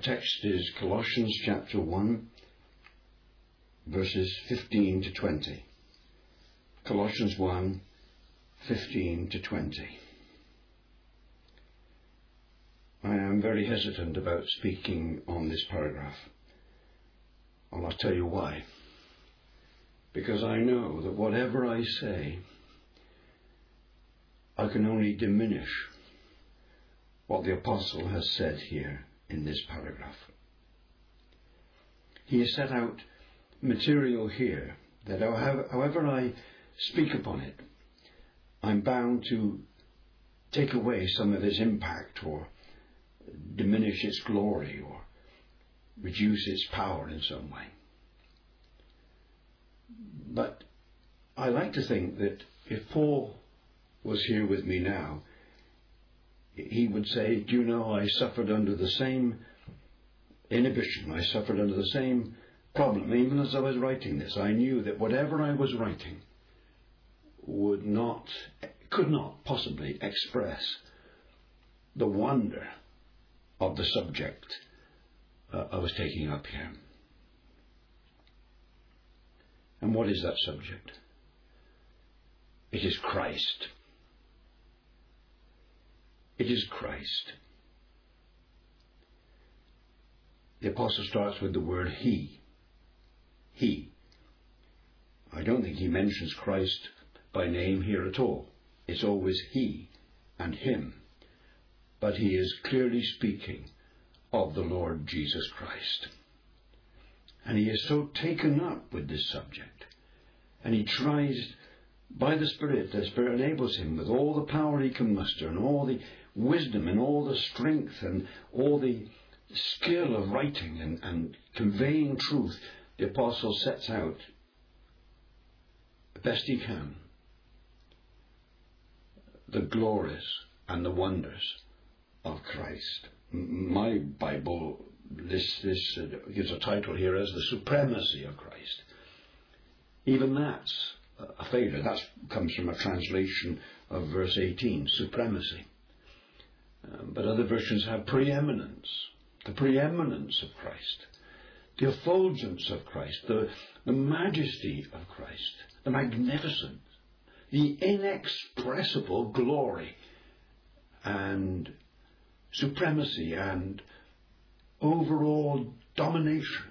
text is Colossians chapter 1, verses 15 to 20. Colossians 1, 15 to 20. I am very hesitant about speaking on this paragraph, and I'll tell you why. Because I know that whatever I say, I can only diminish what the apostle has said here in this paragraph. He has set out material here that however I speak upon it, I'm bound to take away some of its impact or diminish its glory or reduce its power in some way. But I like to think that if Paul was here with me now, he would say, do you know, I suffered under the same inhibition, I suffered under the same problem. Even as I was writing this, I knew that whatever I was writing could not possibly express the wonder of the subject I was taking up here. And what is that subject? It is Christ. It is Christ. The apostle starts with the word he. He. I don't think he mentions Christ by name here at all. It's always he and him. But he is clearly speaking of the Lord Jesus Christ. And he is so taken up with this subject. And he tries, by the Spirit enables him with all the power he can muster and all the wisdom and all the strength and all the skill of writing and conveying truth. The apostle sets out the best he can the glories and the wonders of Christ. My Bible lists this, gives a title here as the supremacy of Christ. Even that's a failure. That comes from a translation of verse 18, supremacy. But other versions have preeminence, the preeminence of Christ, the effulgence of Christ, the majesty of Christ, the magnificence, the inexpressible glory and supremacy and overall domination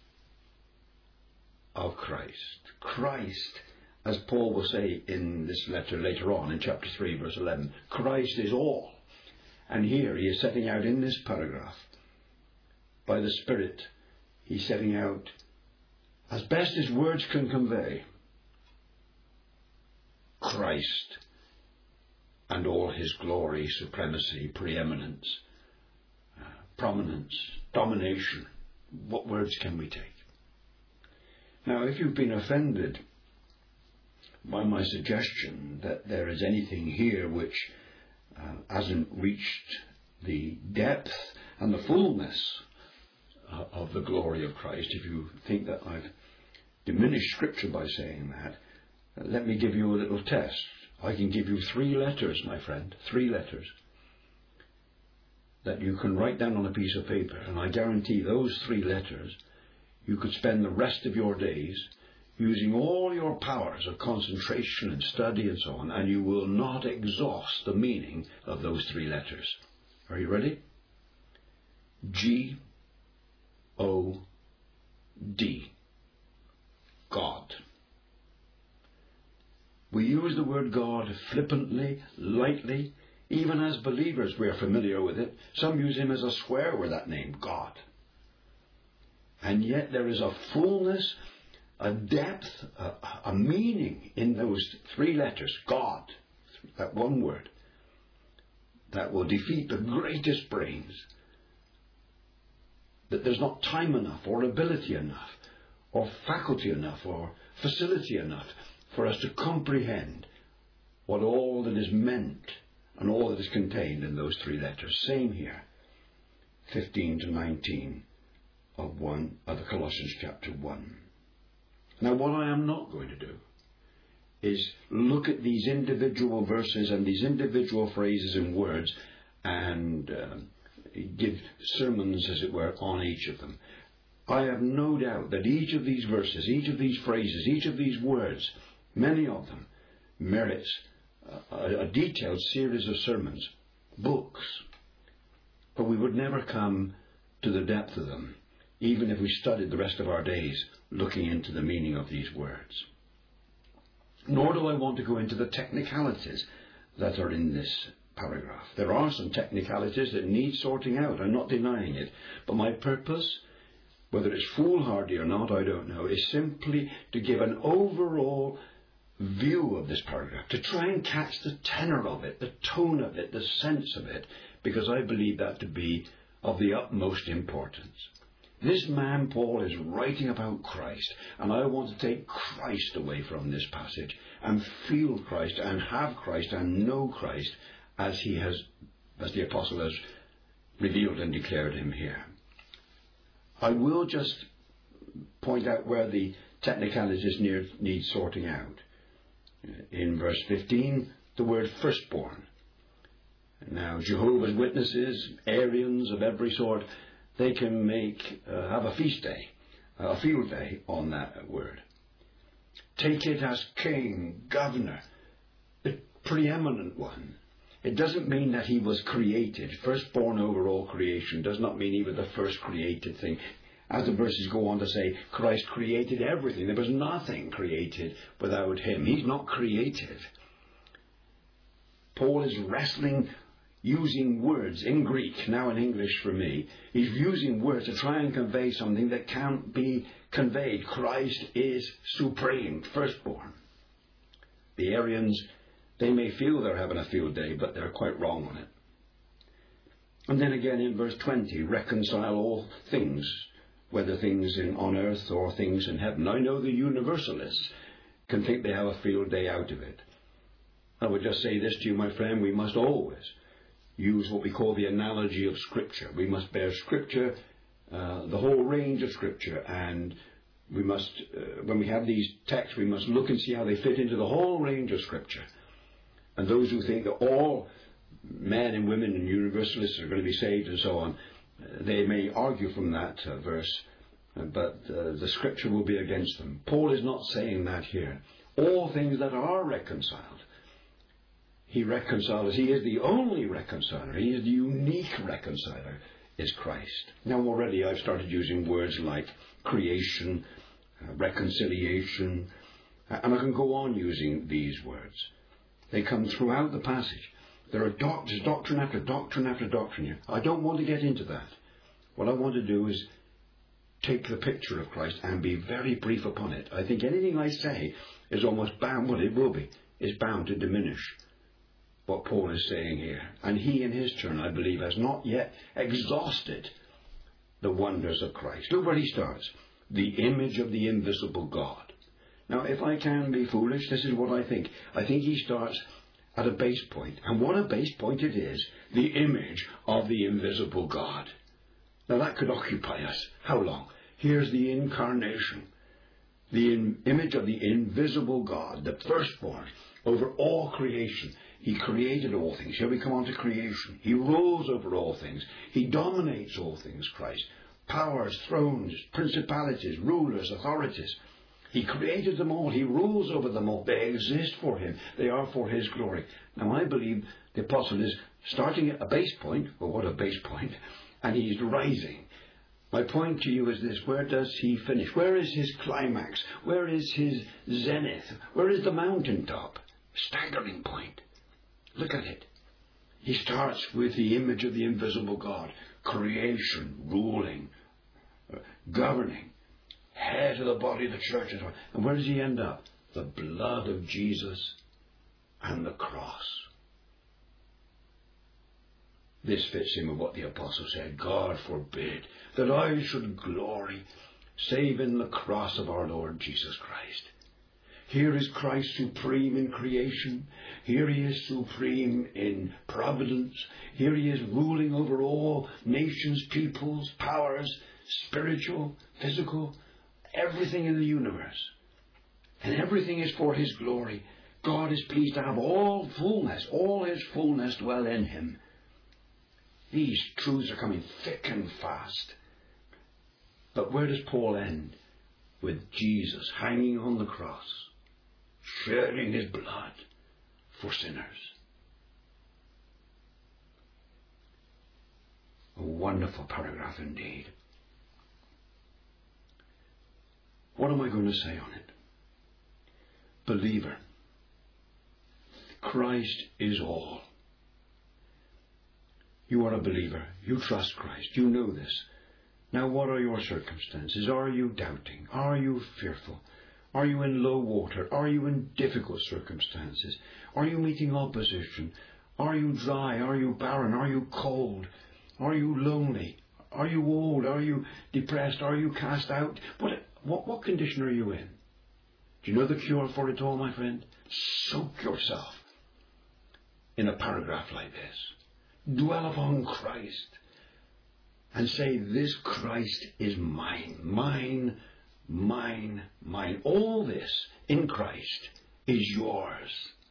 of Christ. Christ, as Paul will say in this letter later on in chapter 3 verse 11, Christ is all. And here he is setting out in this paragraph, by the Spirit, he's setting out, as best his words can convey, Christ and all his glory, supremacy, preeminence, prominence, domination. What words can we take? Now, if you've been offended by my suggestion that there is anything here which hasn't reached the depth and the fullness of the glory of Christ, if you think that I've diminished Scripture by saying that, let me give you a little test. I can give you 3 letters, my friend, 3 letters that you can write down on a piece of paper, and I guarantee those 3 letters you could spend the rest of your days using all your powers of concentration and study and so on, and you will not exhaust the meaning of those 3 letters. Are you ready? G-O-D. God. We use the word God flippantly, lightly. Even as believers we are familiar with it. Some use him as a swear word, that name, God. And yet there is a fullness, a depth, a meaning in those 3 letters, God, that one word, that will defeat the greatest brains. That there's not time enough, or ability enough, or faculty enough, or facility enough for us to comprehend what all that is meant and all that is contained in those 3 letters. Same here, 15 to 19 of the Colossians chapter 1. Now, what I am not going to do is look at these individual verses and these individual phrases and words and give sermons, as it were, on each of them. I have no doubt that each of these verses, each of these phrases, each of these words, many of them, merits a detailed series of sermons, books. But we would never come to the depth of them, even if we studied the rest of our days looking into the meaning of these words. Nor do I want to go into the technicalities that are in this paragraph. There are some technicalities that need sorting out. I'm not denying it. But my purpose, whether it's foolhardy or not, I don't know, is simply to give an overall view of this paragraph, to try and catch the tenor of it, the tone of it, the sense of it, because I believe that to be of the utmost importance. This man, Paul, is writing about Christ, and I want to take Christ away from this passage and feel Christ and have Christ and know Christ as the apostle has revealed and declared him here. I will just point out where the technicalities need sorting out. In verse 15, the word firstborn. Now, Jehovah's Witnesses, Arians of every sort, they can have a feast day, a field day on that word. Take it as king, governor, the preeminent one. It doesn't mean that he was created. Firstborn over all creation does not mean he was the first created thing. As the verses go on to say, Christ created everything. There was nothing created without him. He's not created. Paul is wrestling, using words in Greek, now in English for me. He's using words to try and convey something that can't be conveyed. Christ is supreme, firstborn. The Arians, they may feel they're having a field day, but they're quite wrong on it. And then again in verse 20, reconcile all things, whether things on earth or things in heaven. I know the universalists can think they have a field day out of it. I would just say this to you, my friend, we must always use what we call the analogy of Scripture. We must bear Scripture, the whole range of Scripture, and we must, when we have these texts, we must look and see how they fit into the whole range of Scripture. And those who think that all men and women and universalists are going to be saved and so on, they may argue from that verse, but the Scripture will be against them. Paul is not saying that here. All things that are reconciled, he reconciles. He is the only reconciler. He is the unique reconciler, is Christ. Now already I've started using words like creation, reconciliation, and I can go on using these words. They come throughout the passage. There are doctrine after doctrine after doctrine here. I don't want to get into that. What I want to do is take the picture of Christ and be very brief upon it. I think anything I say is almost bound, well, it will be, is bound to diminish what Paul is saying here. And he, in his turn, I believe, has not yet exhausted the wonders of Christ. Look where he starts. The image of the invisible God. Now, if I can be foolish, this is what I think. I think he starts at a base point. And what a base point it is. The image of the invisible God. Now, that could occupy us. How long? Here's the incarnation. The image of the invisible God, the firstborn over all creation. He created all things. Here we come on to creation. He rules over all things. He dominates all things, Christ. Powers, thrones, principalities, rulers, authorities. He created them all. He rules over them all. They exist for him. They are for his glory. Now I believe the apostle is starting at a base point. Well, what a base point. And he's rising. My point to you is this. Where does he finish? Where is his climax? Where is his zenith? Where is the mountaintop? Staggering point. Look at it. He starts with the image of the invisible God. Creation, ruling, governing, head of the body of the church. And where does he end up? The blood of Jesus and the cross. This fits in with what the apostle said. God forbid that I should glory save in the cross of our Lord Jesus Christ. Here is Christ supreme in creation. Here he is supreme in providence. Here he is ruling over all nations, peoples, powers, spiritual, physical, everything in the universe. And everything is for his glory. God is pleased to have all his fullness dwell in him. These truths are coming thick and fast. But where does Paul end? With Jesus hanging on the cross, shedding his blood for sinners. A wonderful paragraph indeed. What am I going to say on it? Believer, Christ is all. You are a believer. You trust Christ. You know this. Now, what are your circumstances? Are you doubting? Are you fearful? Are you in low water? Are you in difficult circumstances? Are you meeting opposition? Are you dry? Are you barren? Are you cold? Are you lonely? Are you old? Are you depressed? Are you cast out? What condition are you in? Do you know the cure for it all, my friend? Soak yourself in a paragraph like this. Dwell upon Christ and say, this Christ is mine, mine, mine, mine. All this in Christ is yours.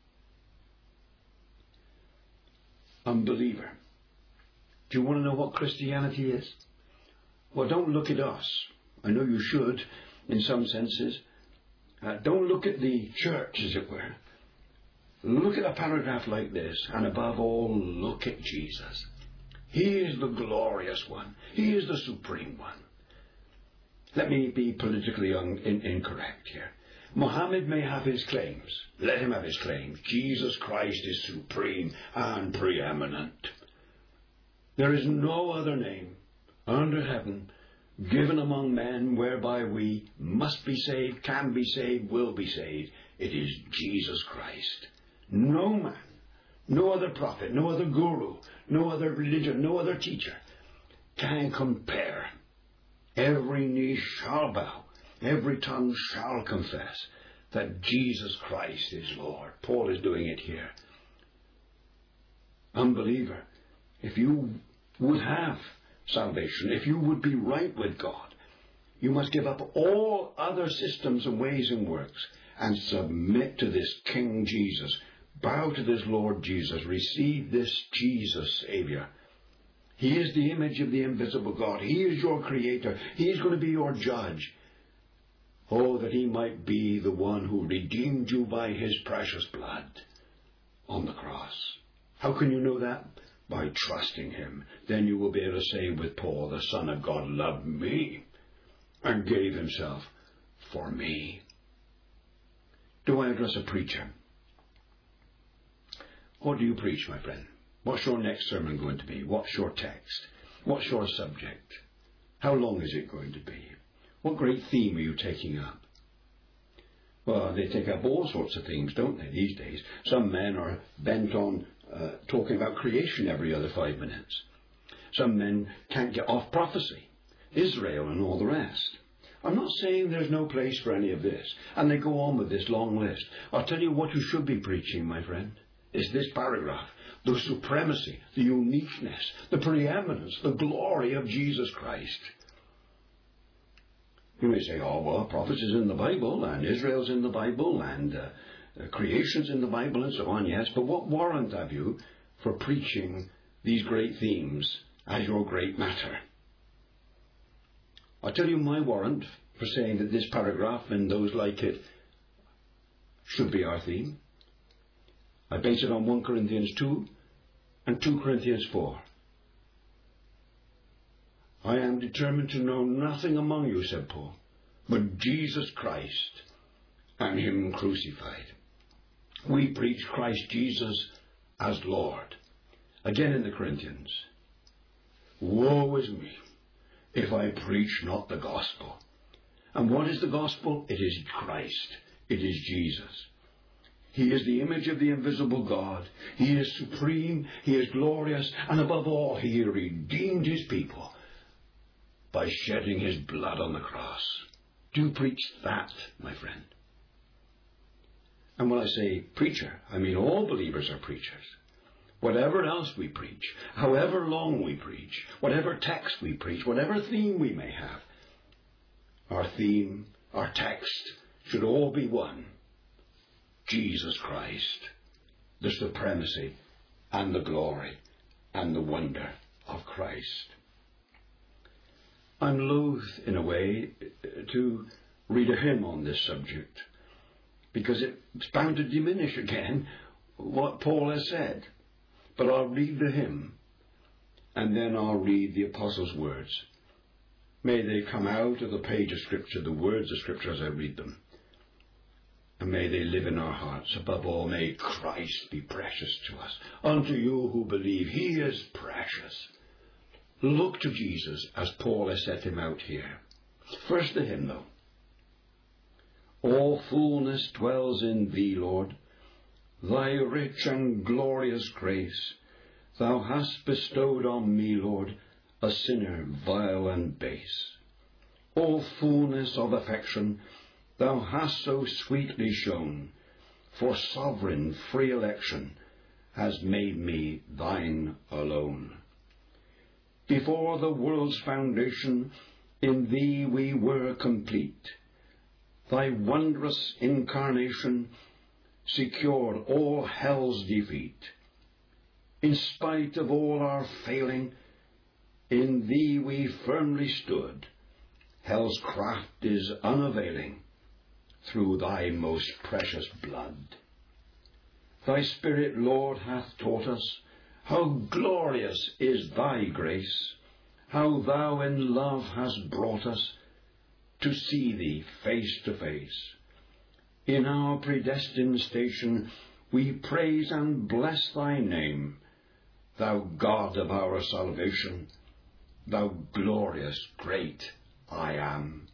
Unbeliever, do you want to know what Christianity is? Well, don't look at us. I know you should, in some senses. Don't look at the church, as it were. Look at a paragraph like this, and above all, look at Jesus. He is the glorious one. He is the supreme one. Let me be politically incorrect here. Muhammad may have his claims. Let him have his claims. Jesus Christ is supreme and preeminent. There is no other name under heaven given among men whereby we must be saved, can be saved, will be saved. It is Jesus Christ. No man, no other prophet, no other guru, no other religion, no other teacher can compare. Every knee shall bow, every tongue shall confess that Jesus Christ is Lord. Paul is doing it here. Unbeliever, if you would have salvation, if you would be right with God, you must give up all other systems and ways and works and submit to this King Jesus. Bow to this Lord Jesus. Receive this Jesus Savior. He is the image of the invisible God. He is your creator. He is going to be your judge. Oh, that he might be the one who redeemed you by his precious blood on the cross. How can you know that? By trusting him. Then you will be able to say with Paul, the Son of God loved me and gave himself for me. Do I address a preacher? What do you preach, my friend? What's your next sermon going to be? What's your text? What's your subject? How long is it going to be? What great theme are you taking up? Well, they take up all sorts of themes, don't they, these days? Some men are bent on talking about creation every other 5 minutes. Some men can't get off prophecy, Israel and all the rest. I'm not saying there's no place for any of this. And they go on with this long list. I'll tell you what you should be preaching, my friend, is this paragraph. The supremacy, the uniqueness, the preeminence, the glory of Jesus Christ. You may say, oh, well, prophets is in the Bible, and Israel's in the Bible, and creation's in the Bible, and so on, yes. But what warrant have you for preaching these great themes as your great matter? I'll tell you my warrant for saying that this paragraph and those like it should be our theme. I base it on 1 Corinthians 2 and 2 Corinthians 4. I am determined to know nothing among you, said Paul, but Jesus Christ and him crucified. We preach Christ Jesus as Lord. Again in the Corinthians, woe is me if I preach not the gospel. And what is the gospel? It is Christ. It is Jesus. He is the image of the invisible God. He is supreme. He is glorious. And above all, he redeemed his people by shedding his blood on the cross. Do preach that, my friend. And when I say preacher, I mean all believers are preachers. Whatever else we preach, however long we preach, whatever text we preach, whatever theme we may have, our theme, our text should all be one. Jesus Christ, the supremacy and the glory and the wonder of Christ. I'm loath, in a way, to read a hymn on this subject, because it's bound to diminish again what Paul has said. But I'll read the hymn, and then I'll read the Apostles' words. May they come out of the page of Scripture, the words of Scripture as I read them. And may they live in our hearts. Above all, may Christ be precious to us. Unto you who believe, he is precious. Look to Jesus as Paul has set him out here. First the hymn, though. All fullness dwells in thee, Lord. Thy rich and glorious grace thou hast bestowed on me, Lord, a sinner vile and base. All fullness of affection thou hast so sweetly shown, for sovereign free election has made me thine alone. Before the world's foundation, in thee we were complete. Thy wondrous incarnation secured all hell's defeat. In spite of all our failing, in thee we firmly stood. Hell's craft is unavailing through thy most precious blood. Thy Spirit, Lord, hath taught us how glorious is thy grace, how thou in love hast brought us to see thee face to face. In our predestined station we praise and bless thy name, thou God of our salvation, thou glorious great I am.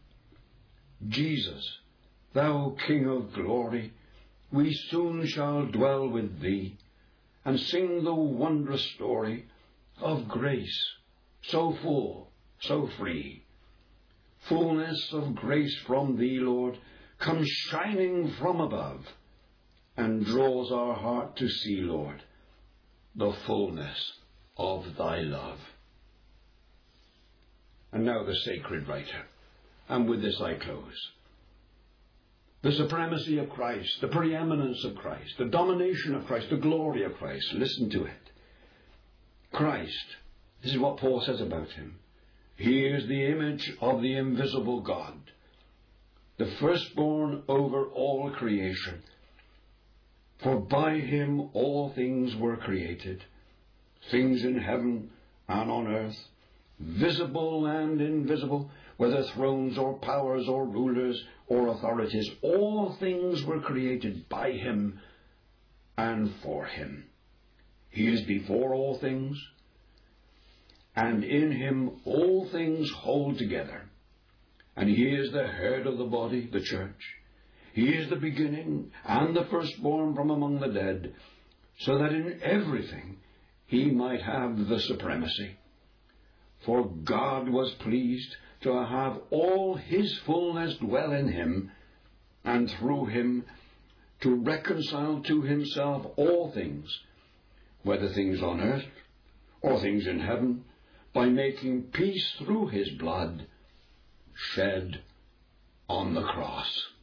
Jesus, thou King of glory, we soon shall dwell with thee, and sing the wondrous story of grace, so full, so free. Fullness of grace from thee, Lord, comes shining from above, and draws our heart to see, Lord, the fullness of thy love. And now the sacred writer, and with this I close. The supremacy of Christ, the preeminence of Christ, the domination of Christ, the glory of Christ. Listen to it. Christ, this is what Paul says about him. He is the image of the invisible God, the firstborn over all creation. For by him all things were created, things in heaven and on earth, visible and invisible, whether thrones or powers or rulers or authorities. All things were created by him and for him. He is before all things, and in him all things hold together. And he is the head of the body, the church. He is the beginning and the firstborn from among the dead, so that in everything he might have the supremacy. For God was pleased to have all his fullness dwell in him, and through him to reconcile to himself all things, whether things on earth or things in heaven, by making peace through his blood shed on the cross.